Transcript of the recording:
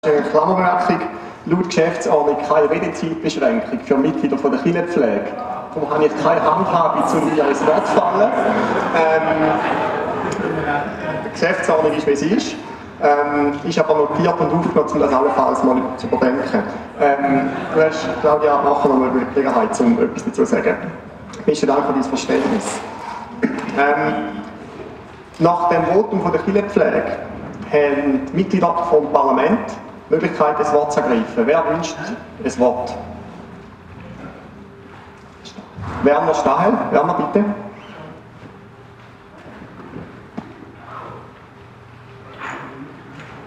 Eine Klammerbemerkung: Laut Geschäftsordnung keine Redezeitbeschränkung für Mitglieder der Kirchenpflege. Darum habe ich keine Handhabe, um wieder ins Wort zu fallen. Die Geschäftsordnung ist, wie sie ist. Ist aber notiert und aufgenommen, um das allenfalls mal zu überdenken. Du hast, Claudia, nachher noch mal die Gelegenheit, um etwas dazu zu sagen. Besten Dank für dein Verständnis. Nach dem Votum von der Kirchenpflege haben die Mitglieder vom Parlament die Möglichkeit, das Wort zu ergreifen. Wer wünscht ein Wort? Werner Stahl, Werner, bitte.